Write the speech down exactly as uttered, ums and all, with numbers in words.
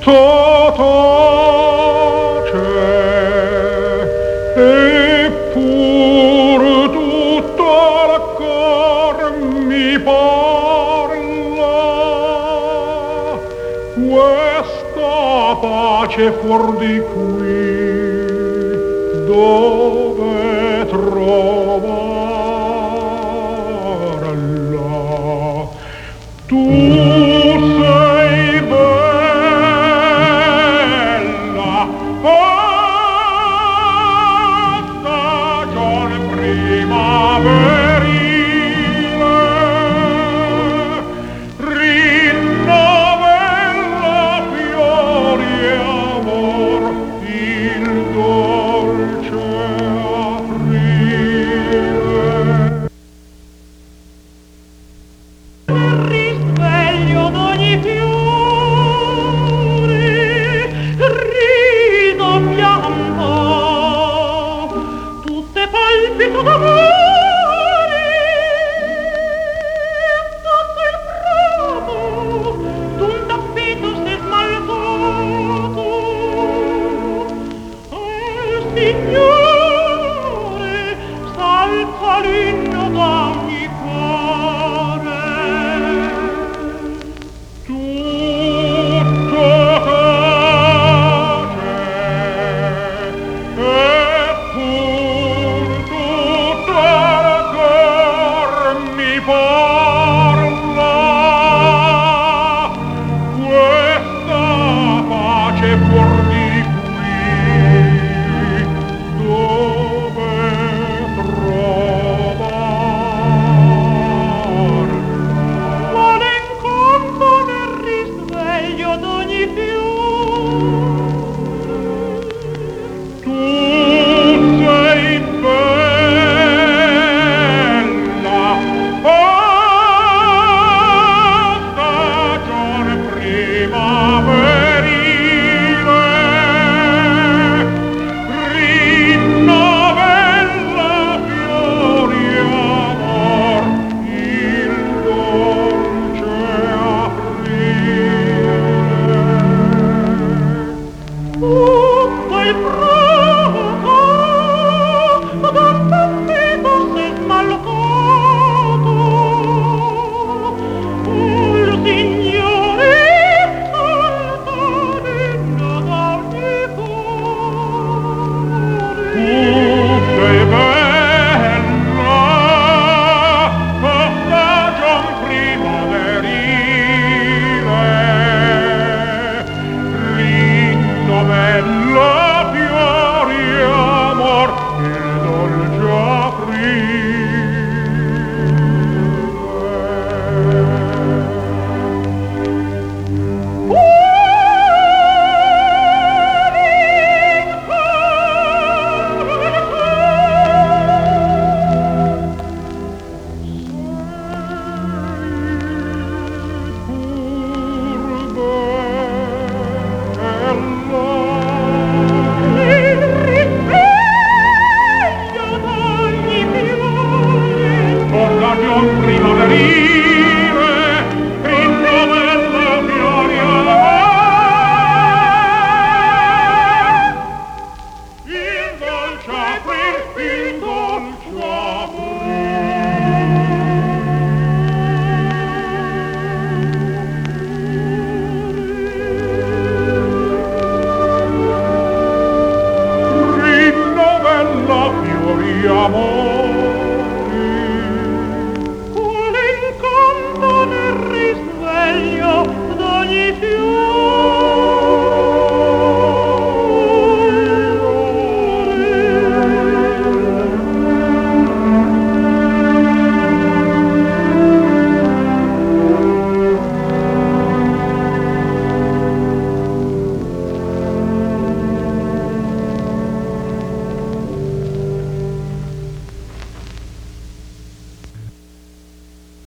tace, eppur tutto il cor mi parla. Questa pace fuor di qui dove trovarla? Tu sei bella, oh, stagione primaverile, rinnovella fiori e amor il dolce aprile. Risveglio d'ogni fiore, rido, pianto, tutte palpito d'amore, tutto il prato d'un tappeto s'è smaltato. Al Signore salta l'inno d'ogni cuore. Tutto tace, eppur tutto il cor mi parla. Questa pace fuor di qui dove trovarla? Quale incanto nel risveglio d'ogni fiore,